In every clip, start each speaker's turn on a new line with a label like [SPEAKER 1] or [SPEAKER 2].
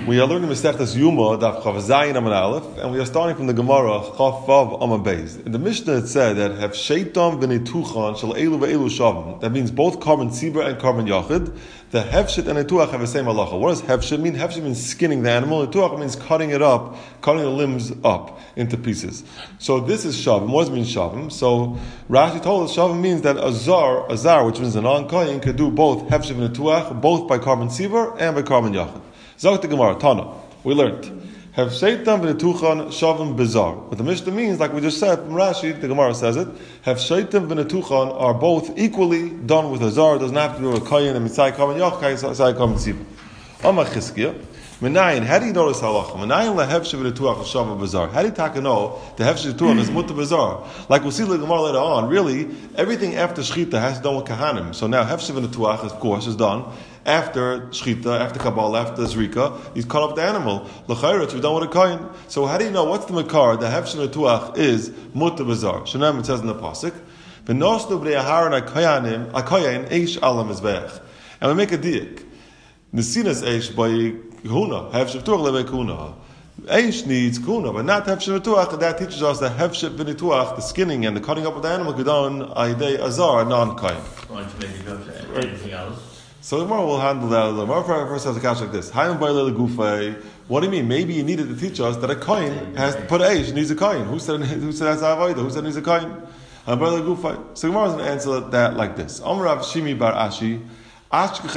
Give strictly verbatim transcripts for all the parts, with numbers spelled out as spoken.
[SPEAKER 1] We are learning Masechtas Yuma, Daf Chav Zayin Amud Aleph, and we are starting from the Gemara Chav Vav Amud Beis. In the Mishnah it said that have Sheitam v'Netuchan shel Elu v'Elu Shavim. That means both Karban Tzibur and Karban Yachid. The Hefshit and Netuach have the same halacha. What does Hefshit mean? Hefshit means skinning the animal. Netuach means cutting it up, cutting the limbs up into pieces. So this is Shavim. What does it mean Shavim? So Rashi told us Shavim means that a Zar, a Zar, which means a non-Kohen, could do both Hefshit and Netuach, both by Karban Tzibur and by Karban Yachid. Zog the Gemara, Tana. We learned. Have Sheitam v'Netuchan Shavim Bizar. What the Mishnah means, like we just said from Rashi, the Gemara says it. Have Sheitam v'Netuchan are both equally done with a Zar. It doesn't have to do with a Kohen and Mitzai Karban Yach, Mitzai Karban Tzibur. Amar Chizkiya. Menayin, how do you know this halacha? Menayin lehevshe v'Netuach Shavim Bizar. How do you take to know the Hefshe v'Netuach is mutter bizar? Like we'll see the Gemara later on. Really, everything after Shechita has to do with Kahanim. So now Hefshe v'Netuach, of course, is done after Shechita, after Kabbalah, after Zrika. He's cut off the animal. L'chayra, we're done with a Kohen. So how do you know what's the Makar? The Hefshe v'Netuach is mutter bizar. Shanam, it says in the pasuk, v'nosnu b'nei Aharon ha'koyanim ha'koyin eish alam mizbeach. And we make a diak. Nesinas eish by Kuna, Hefshep Tuach lebe Kuna. Eish needs Kuna, but not Hefshep Tuach. That teaches us that Hefshep v'Netuach, the skinning and the cutting up of the animal, could done Aidei Azar, non-Kain.
[SPEAKER 2] Want to maybe go to anything else?
[SPEAKER 1] So the Gemara will handle that a little. Gemara first has a catch like this. What do you mean? Maybe you needed to teach us that a Kain has to put Eish, needs a Kain. Who said who said that's Avodah? Who said needs a Kain? So the Gemara is going to answer that like this. Amrav Shimi bar Ashi. I found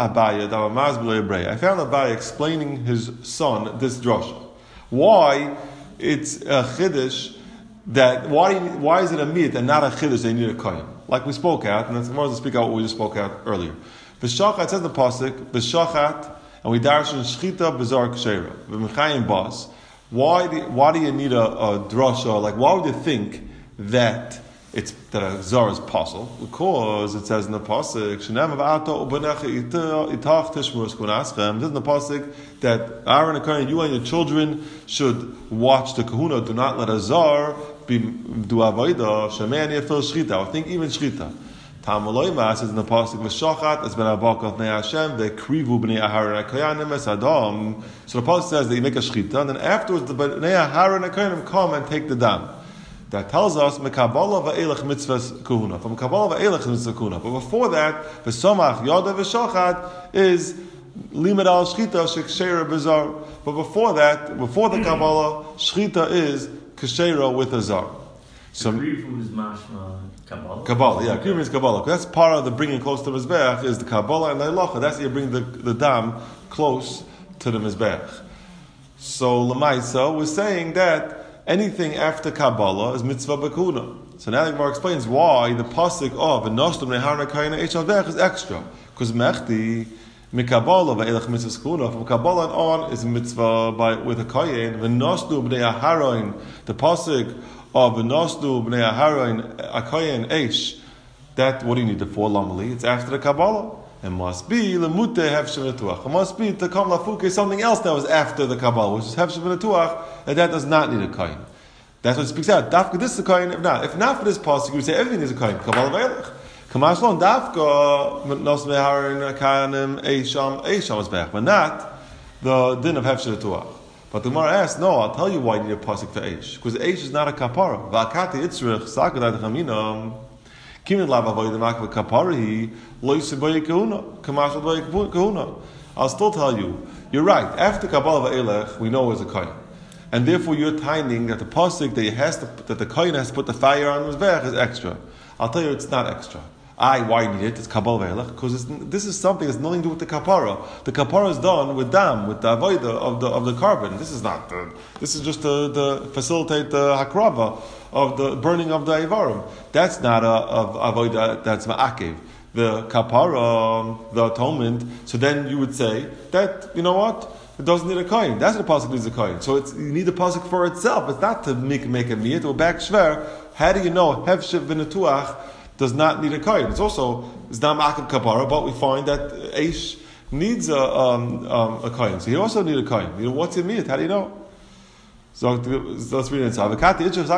[SPEAKER 1] Abaye explaining his son this drasha. Why it's a chiddush that why why is it a mit and not a chiddush they need a kohen? Like we spoke out, and that's more to speak out what we just spoke out earlier. V'shachat says in the pasuk v'shachat, and we darshan shchita b'zar kshera v'mechayim bas. Why do, why do you need a, a drasha? Like why would you think that it's that a zar is possible? Because it says in the pasuk, "Shenam v'ato u'banecha itach tishmur eskunaschem." It says in the pasuk that Aaron and Kohen, you and your children should watch the kahuna. Do not let a zar be do avodah. Shemein yefil shchita. I think even shchita. Tamaloi says in the pasuk, "V'shachat es ben abakot nei Hashem ve'krivu b'nei Aharon ha'koyanim es adam." So the pasuk says that you make a shchita, and then afterwards the b'nei Aharon ha'koyanim come and take the dam. That tells us mekabala va'elech mitzvahs kahuna. From kabbalah va'elech mitzvah kahuna. But before that, v'samach yada v'shachat is limud al shchita sheksheira bizar. But before that, before the kabbalah, shchita is kesheira with a zar.
[SPEAKER 2] So krivu is mashma kabbalah.
[SPEAKER 1] Kabbalah, yeah, krivu is kabbalah. That's part of the bringing close to the mizbeach is the kabbalah and the halacha. That's how you bring the the dam close to the mizbeach. So lemaisa was saying that anything after Kabbalah is mitzvah b'kuna. So now the Gemara explains why the pasuk of v'nostum neharon ha'koyin eish alvech is extra. Because mechti mikabbalah va'elech mitzvah skuna. From Kabbalah on is mitzvah by with a koyin. V'nostum b'nei Aharon. The pasuk of v'nostum b'nei Aharon ha'koyin eish. That what do you need the four lamali? It's after the Kabbalah. It must be lemute hefshe v'netuach. It must be to come lafuke something else that was after the Kabbalah, which is hefshe v'netuach, and that does not need a kohen. That's what it speaks out. Dafka this is a kohen. If not, if not for this pasuk, you would say everything is a kohen. Kabbalah v'elech. Kamash lon dafka nos meharin kayanim eisham eisham is back, but not the din of hefshe v'netuach. But the Gemara asks, no, I'll tell you why you need a pasuk for eish, because eish is not a kapara. Va'akati itzrich sakadai chaminam. I'll still tell you, you're right. After Kabbalah va'elech, we know it's a kohen, and therefore you're timing that the pasuk that he has to, that the kohen has to put the fire on his mizbeach is extra. I'll tell you, it's not extra. I why you need it? It's Kabbalah va'elech because this is something that's nothing to do with the kapara. The kapara is done with dam, with the avodah of the of the carbon. This is not the. This is just to, to facilitate the hakrava of the burning of the ivarim. That's not a of avodah. That's ma'akev. The kapara, the atonement. So then you would say that you know what? It doesn't need a kohen. That's what the pasuk needs a kohen. So it's you need the pasuk for itself. It's not to make make a miyat or back shver. How do you know hefshe v'netuach does not need a kohen? It's also it's not ma'akev kapara, but we find that eish needs a um, um, a kohen. So you also need a kohen. You know what's in miyat? How do you know? So let's read it. So you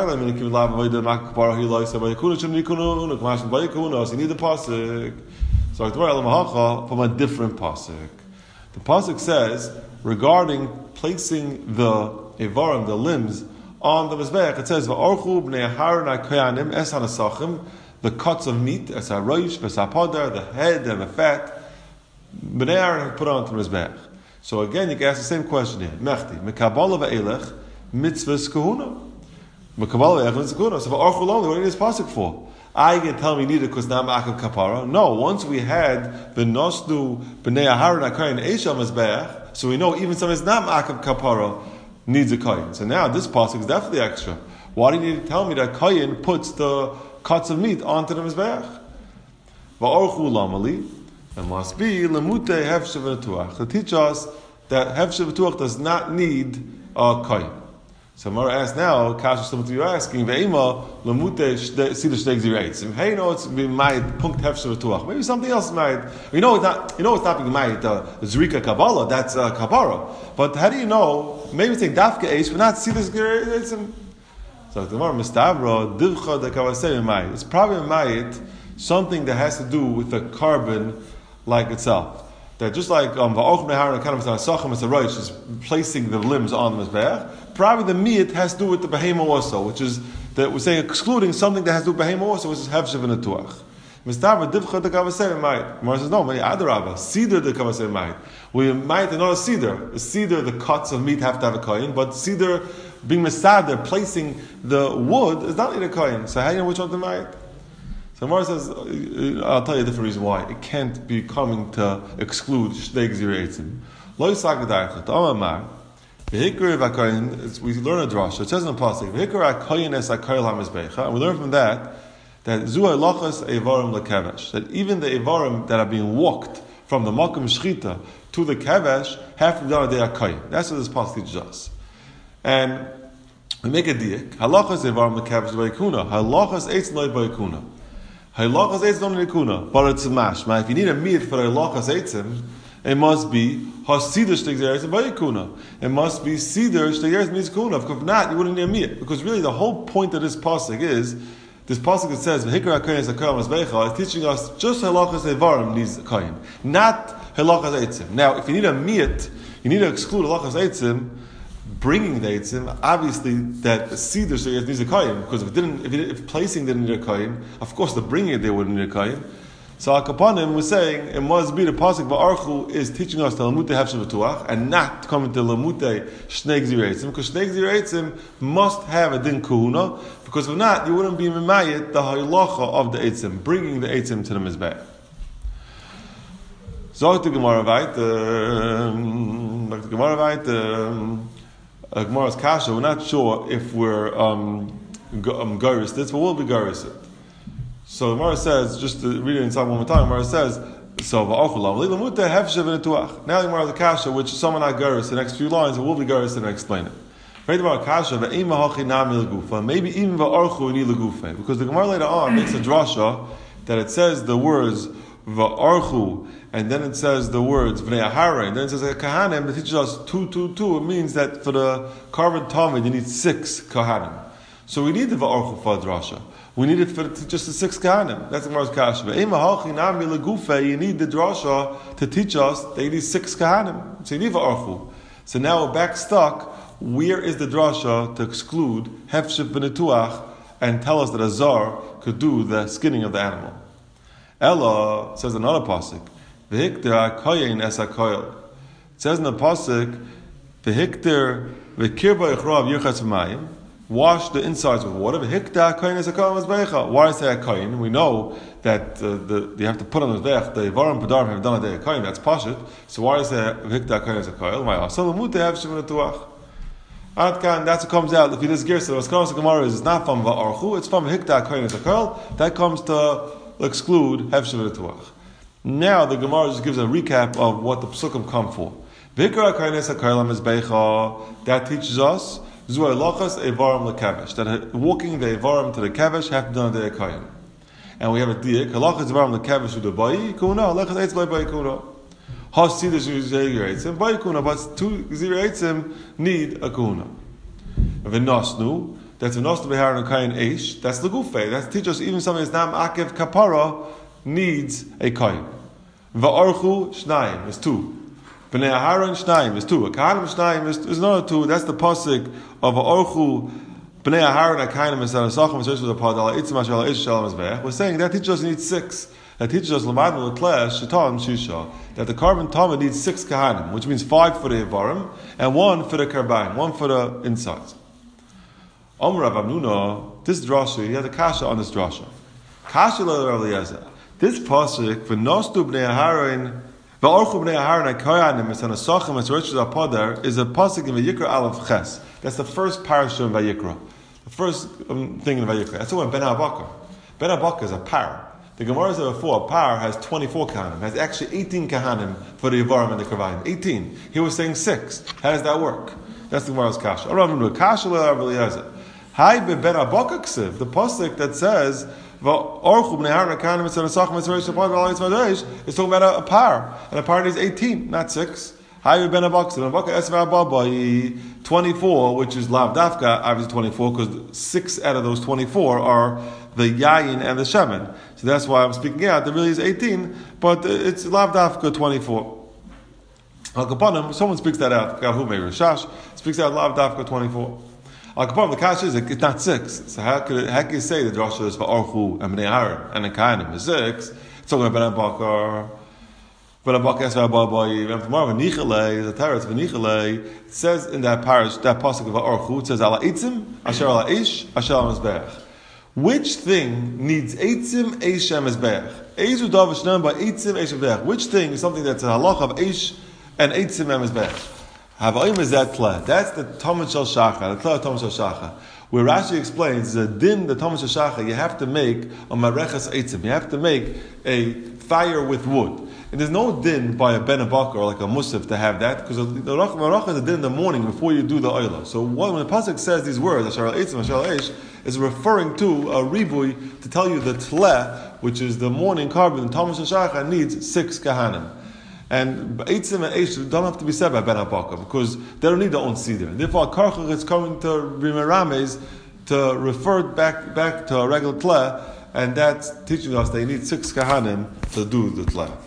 [SPEAKER 1] need the pasuk. So from a different pasuk. The pasuk says regarding placing the Evarim, the limbs, on the Mizbeach. It says, V'orchu b'nei Aharon ha'koyanim es hanasachim, the cuts of meat, es ha'roish, v'es ha'poder, the head and the fat, b'nei Aharon put on to the Mizbeach. So again, you can ask the same question here. Mechti, Mekabala v'elech, mitzvahs kahuna. Mekabala v'elech, mitzvahs kahuna. So v'orchu lo, what do you need this pasuk for? I can tell me neither because now ma'akav kapara. No, once we had the nosnu b'nei Aharon ha'koyin eisha Mizbeach, so we know even something that's not ma'akav kapara needs a koyin. So now this pasuk is definitely extra. Why do you need to tell me that koyin puts the cuts of meat onto the mizbeach? Va'orchu lamali, it must be lemute hefshe v'netuach to teach us that hefshe v'netuach does not need a koyin. So Mara asks now, Kasha something you're asking, ve'ema lemute sida shteg zirates. Hey, no, it's being ma'id punkt hefshe v'netuach. Maybe something else is ma'id. You know it's not. You know it's not being ma'id uh, zrika kabbalah. That's uh, kapara. But how do you know? Maybe it's saying dafka eish, but not sida zirates. So the Gemara mistavra divcha de kavasei ma'id. It's probably ma'id something that has to do with the carbon like itself. That just like um va'och meharon kind of sachim as a roish is placing the limbs on the mizbeach. Probably the meat has to do with the behema also, which is that we're saying excluding something that has to do with behema also, which is hefshev and netuach. Mistavra divcha de kavasei ma'id. Gemara says no, maybe adarabba cedar de kavasei ma'id. We might not a cedar. A cedar, the cuts of meat have to have a koyin, but cedar being misader, placing the wood is not in a koyin. So how do you know which one to ma'id? So Gemara says, I'll tell you a different reason why. It can't be coming to exclude shteg ziraitzim. Lo yisak d'aychet, Amar, v'hikar v'akoyin, we learn a drasha, it says in the pasuk, v'hikar v'akoyin es ha'koyel ha'mizbecha, and we learn from that, that zu ha'lachas evarim l'kevesh, that even the evarim that are being walked from the makom shchita to the kevesh have to be done on the ha'koyin. That's what this pasuk teaches us. And we make a diak, halachas evarim l'kevesh v'yikuna, halachas eitz loy v'yikuna. Halachas eitzim don't nikuna, but it's a mashma. If you need a meat for halachas eitzim, it must be hasider shteg zeratzim v'yikuna. It must be cedar shteg zeratzim means kuna. If not, you wouldn't need a meat. Because really, the whole point of this pasuk is this pasuk that says v'hikar ha'koyin es ha'koyin ha'mizbecha is teaching us just halachas evarim needs a koyin, not halachas eitzim. Now, if you need a meat, you need to exclude halachas eitzim. Bringing the eitzim, obviously that cedar needs a koyin, because if it didn't, if, it, if placing didn't need a koyin, of course the bringing it there wouldn't need a koyin. So Akapanim was saying it must be the pasuk va'archu is teaching us the lamute hefshe v'tuach and not coming to lamute shnei gzir because shnei gzir must have a din kuhuna, because if not, you wouldn't be mimayit the halacha of the eitzim, bringing the eitzim to the mizbeh. Zog the Gemara vayt, the Gemara vayt. Uh, Gemara's kasha, we're not sure if we're um, go, um garis this, but we'll be garis it. So Gemara says, just to read it inside one more time, Gemara says, so now the Gemara's kasha, which someone not garis the next few lines, and we'll be garis and explain it. Maybe even va'archu ni legufe, because the Gemara later on makes a drasha that it says the words va'archu, and then it says the words v'nei Aharon, and then it says a kahanim. It teaches us two, two, two. It means that for the carbon talmud you need six kahanim. So we need the va'archu for drasha. We need it for just the six kahanim. That's the Gemara's kasha. You need the drasha to teach us that you need six kahanim. So you need va'archu. So now we're back stuck. Where is the drasha to exclude hefshef v'netuach and tell us that a zar could do the skinning of the animal? Ella says another pasuk. V'hikter ha'koyin es ha'koyel. It says in the pasuk, v'hikter v'kirba yichrav yirchatz v'mayim. Wash the insides with water. V'hikter ha'koyin es ha'koyel mizbecha. Why is it ha'koyin? We know that uh, the you have to put on the mizbech. The Ivarim Padarim have done a ha'koyin. That's pashut. So why is it v'hikter ha'koyin es ha'koyel? My asal l'mute hefshev v'netuach. Adkan, that's what comes out. If you just gersa, what's comes to Gemara is not from va'archu. It's from v'hikter ha'koyin es ha'koyel. That comes to exclude hefshev v'netuach. Now the Gemara just gives a recap of what the Pesukim come for. That teaches us that walking the Evarim to the Kevesh have to be done the Ekoyin. And we have a diak. Halachas Evarim the Kevesh to the Bayi Kuna. Halachas Eitz Bayi Bayi Kuna. Hasidish Zayir Eitzim Bayi Kuna. But two Zayir Eitzim need a Kuna. V'nosnu. That's v'nosnu beharon Kayin Eish. That's the Gufay. That teaches us even something that's not Akev Kapara needs a koyin. Va'archu shnayim is two. Bnei Aharon Shnayim is two. A Kahanim Shnayim is, is another two. That's the pasuk of a Orchu. Bnei Aharon Akanim is an Asachim is the Padala Itzim Asher Ish Shalom Mizbeach. We're saying that teaches us needs six. That teaches us Lamadu Leklesh Shaitan Shisha that the carbon Talmud needs six Kahanim, which means five for the Ivarim and one for the Karbaim, one for the insides. Omer Rav Amnuna, this drasha, he has a kasha on this drasha. Kasha Rav Eliezer. This pasuk for Nostu Bnei Aharon. V'orchu bnei Aharon ha'koyanim es hanasachim es rosh hapoder is a pasuk in Vayikra Aleph Ches. That's the first parasha in Vayikra, the first um, thing in Vayikra. That's the one Ben Abakar. Ben Abakar is a par. The Gemara said before a par has twenty-four kahanim. Has actually eighteen kahanim for the Yivarim and the Kavayim. eighteen. He was saying six. How does that work? That's the Gemara's kasha. Aravim kasha le'Rav Eliezer. Hai be Ben Abakar ksiv. The pasuk that says It's talking about a, a par, and a par needs eighteen, not six. twenty-four, which is lav dafka, obviously twenty-four, because six out of those twenty-four are the yayin and the shemen. So that's why I'm speaking out. There really is eighteen, but it's lav dafka twenty-four. Someone speaks that out. Rashash speaks out lav dafka twenty-four. The kasha is it's not six. So how could it, how can you say the drasha is for Orchu and Bnei Aharon and the Kainim is six? It's talking about Ben Abakar. Ben Abakar es v'ababoy. And tomorrow v'nichalei the teretz v'nichalei. It says in that parish that pasuk of Orchu. It says ala itzim asher ala ish asher ala mizbeach. Which thing needs eitzim eish and mizbeach? Eizu dav shnam by eitzim eish mizbeach. Which thing is something that's a halach of eish and eitzim and mizbeach? Havayim is that tle. That's the Talmud Shel Shacha, the tle of Talmud Shel Shacha. Where Rashi explains the din, the Talmud Shel Shacha, you have to make a mareches eitzim. You have to make a fire with wood. And there's no din by a Ben Abakar or like a Musaf to have that, because the marecha is a din in the morning before you do the oila. So when the pasuk says these words, Asher eitzim, Asher eish, is referring to a ribui to tell you the tle, which is the morning carbon, the Talmud Shel Shacha needs six kahanim. And Eitzim and Eish don't have to be said by Ben Abakar because they don't need their own Seder. Therefore, Karchach is coming to Rimarames to refer back back to a regular Tle, and that's teaching us they need six Kahanim to do the Tle.